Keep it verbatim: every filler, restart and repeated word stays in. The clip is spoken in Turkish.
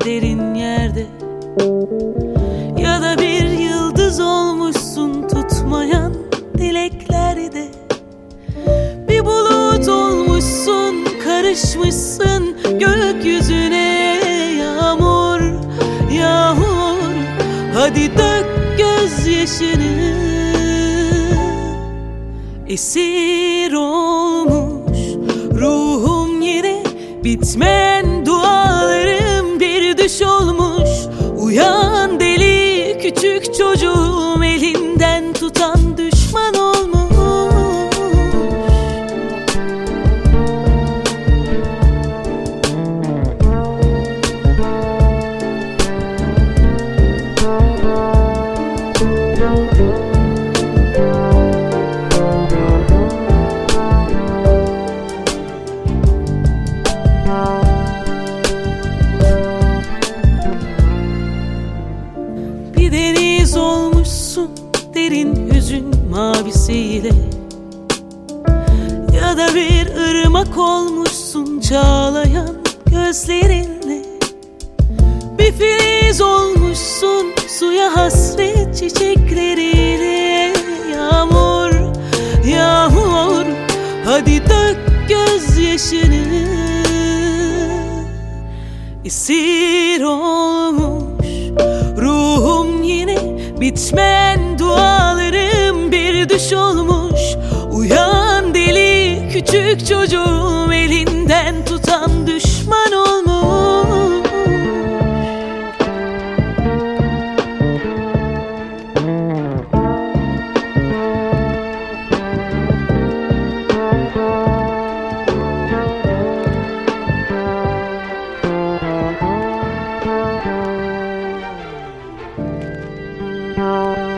derin yerde. Ya da bir yıldız olmuşsun tutmayan dileklerde. Bir bulut olmuşsun, karışmışsın gökyüzüne. Yağmur, yağmur, hadi dök gözyaşını. Esir olmuş ruhum yine, bitmeyen dualarım bir düş olmuş. Uyan deli küçük çocuğum, elinden tutan düşman olmuş. Bir deniz olmuşsun derin hüzün mavisiyle. Ya da bir ırmak olmuşsun çağlayan gözlerinle. Bir filiz olmuşsun suya hasret çiçekleriyle. Yağmur, yağmur, hadi dök gözyaşını. Esir olmuş ruhum yine, bitmeyen dualarım bir düş olmuş. Uyan deli küçük çocuğum, elinden tutan düşman olmuş. Thank you.